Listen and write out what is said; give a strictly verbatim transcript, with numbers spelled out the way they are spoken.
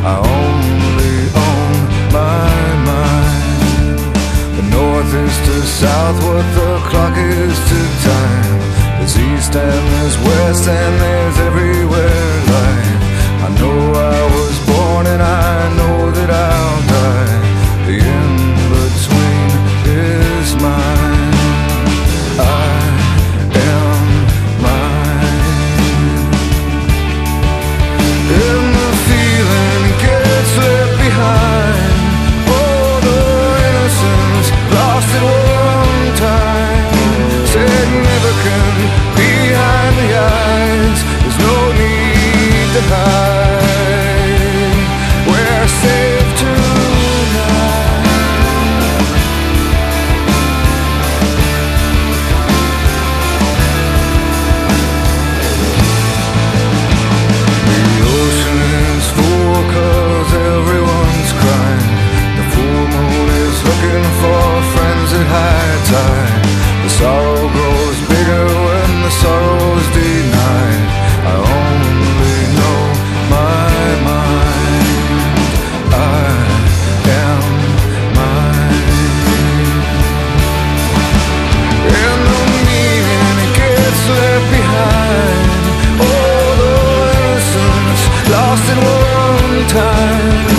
I only own my mind. The north is to south, what the clock is to time. There's east and there's west and there's everywhere light. I know I was born and I know that I'll die. The in-between is mine. I am mine. And the feeling gets left behind. Oh, the innocence lost at one time. Said never can be behind the eyes. There's no need to hide. We're safe tonight. The ocean is full 'cause everyone's crying. The full moon is looking for friends at high tide. The sorrow grows bigger when the sorrow's denied. I only know my mind. I am mine. And the meaning gets left behind. Oh, the innocence lost at one time.